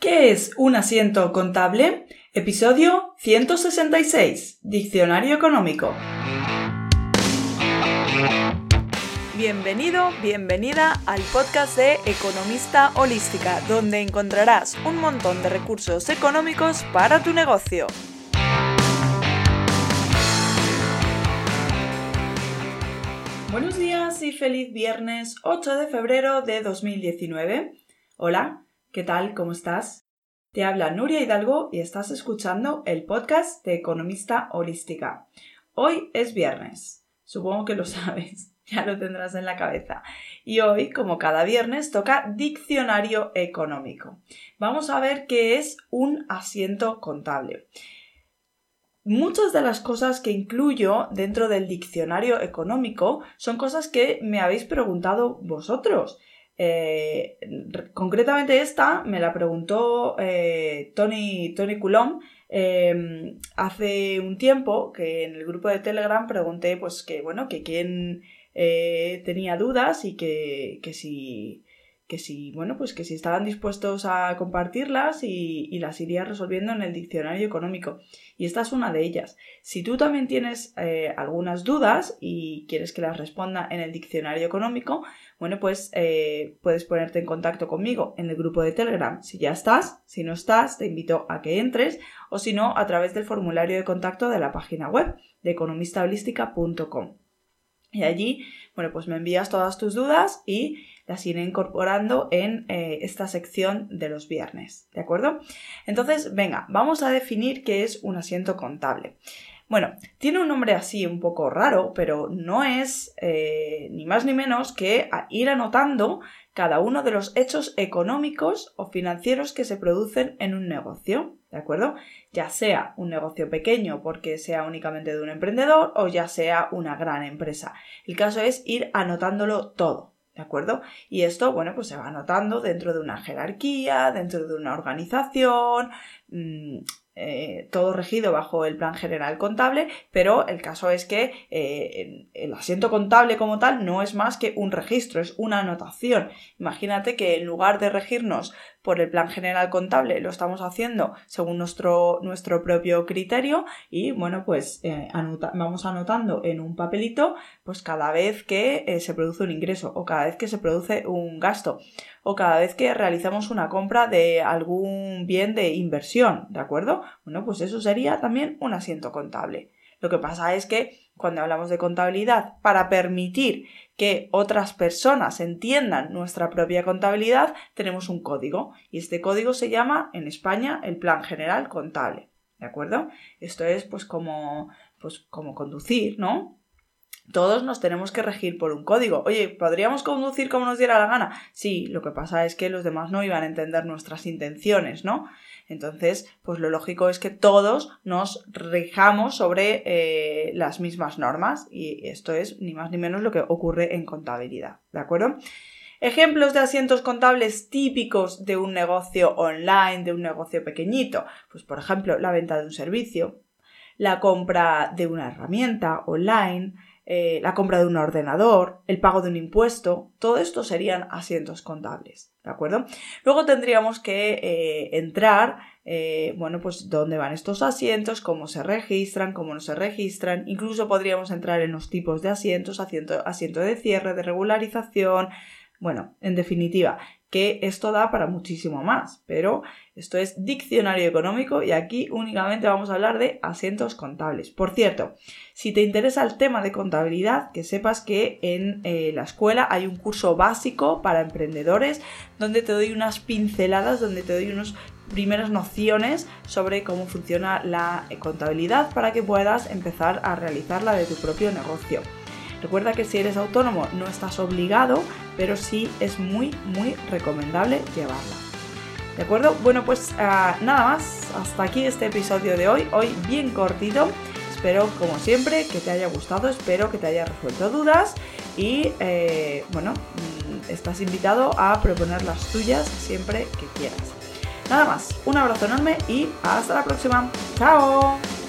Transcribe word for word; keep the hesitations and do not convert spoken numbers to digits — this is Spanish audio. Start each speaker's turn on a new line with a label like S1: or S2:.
S1: ¿Qué es un asiento contable? Episodio ciento sesenta y seis. Diccionario económico. Bienvenido, bienvenida al podcast de Economista Holística, donde encontrarás un montón de recursos económicos para tu negocio. Buenos días y feliz viernes ocho de febrero de dos mil diecinueve. Hola, ¿qué tal? ¿Cómo estás? Te habla Nuria Hidalgo y estás escuchando el podcast de Economista Holística. Hoy es viernes, supongo que lo sabes, ya lo tendrás en la cabeza. Y hoy, como cada viernes, toca diccionario económico. Vamos a ver qué es un asiento contable. Muchas de las cosas que incluyo dentro del diccionario económico son cosas que me habéis preguntado vosotros. Eh, concretamente esta me la preguntó eh, Tony, Tony Coulomb eh, hace un tiempo, que en el grupo de Telegram pregunté pues que bueno que quién eh, tenía dudas y que, que si que si bueno pues que si estaban dispuestos a compartirlas y, y las iría resolviendo en el diccionario económico, y esta es una de ellas. Si tú también tienes eh, algunas dudas y quieres que las responda en el diccionario económico, bueno pues eh, puedes ponerte en contacto conmigo en el grupo de Telegram si ya estás. Si no estás, te invito a que entres, o si no, a través del formulario de contacto de la página web de economista holística punto com. Y allí, bueno, pues me envías todas tus dudas y las iré incorporando en eh, esta sección de los viernes, ¿de acuerdo? Entonces, venga, vamos a definir qué es un asiento contable. Bueno, tiene un nombre así un poco raro, pero no es eh, ni más ni menos que ir anotando cada uno de los hechos económicos o financieros que se producen en un negocio, ¿de acuerdo? Ya sea un negocio pequeño porque sea únicamente de un emprendedor o ya sea una gran empresa. El caso es ir anotándolo todo, ¿de acuerdo? Y esto, bueno, pues se va anotando dentro de una jerarquía, dentro de una organización, mmm, Eh, todo regido bajo el plan general contable, pero el caso es que eh, el asiento contable como tal no es más que un registro, es una anotación. Imagínate que en lugar de regirnos por el plan general contable lo estamos haciendo según nuestro, nuestro propio criterio y bueno pues eh, anota, vamos anotando en un papelito pues cada vez que eh, se produce un ingreso o cada vez que se produce un gasto o cada vez que realizamos una compra de algún bien de inversión, ¿de acuerdo? Bueno, pues eso sería también un asiento contable. Lo que pasa es que cuando hablamos de contabilidad, para permitir que otras personas entiendan nuestra propia contabilidad, tenemos un código y este código se llama en España el Plan General Contable, ¿de acuerdo? Esto es pues como, pues como conducir, ¿no? Todos nos tenemos que regir por un código. Oye, ¿podríamos conducir como nos diera la gana? Sí, lo que pasa es que los demás no iban a entender nuestras intenciones, ¿no? Entonces, pues lo lógico es que todos nos rijamos sobre eh, las mismas normas y esto es ni más ni menos lo que ocurre en contabilidad, ¿de acuerdo? Ejemplos de asientos contables típicos de un negocio online, de un negocio pequeñito. Pues, por ejemplo, la venta de un servicio, la compra de una herramienta online, Eh, la compra de un ordenador, el pago de un impuesto, todo esto serían asientos contables, ¿de acuerdo? Luego tendríamos que eh, entrar, eh, bueno, pues dónde van estos asientos, cómo se registran, cómo no se registran, incluso podríamos entrar en los tipos de asientos, asiento, asiento de cierre, de regularización, bueno, en definitiva, que esto da para muchísimo más, pero esto es diccionario económico y aquí únicamente vamos a hablar de asientos contables. Por cierto, si te interesa el tema de contabilidad, que sepas que en eh, la escuela hay un curso básico para emprendedores donde te doy unas pinceladas, donde te doy unas primeras nociones sobre cómo funciona la contabilidad para que puedas empezar a realizarla de tu propio negocio. Recuerda que si eres autónomo no estás obligado, pero sí es muy, muy recomendable llevarla. ¿De acuerdo? Bueno, pues uh, nada más. Hasta aquí este episodio de hoy. Hoy bien cortito. Espero, como siempre, que te haya gustado. Espero que te haya resuelto dudas. Y, eh, bueno, estás invitado a proponer las tuyas siempre que quieras. Nada más. Un abrazo enorme y hasta la próxima. ¡Chao!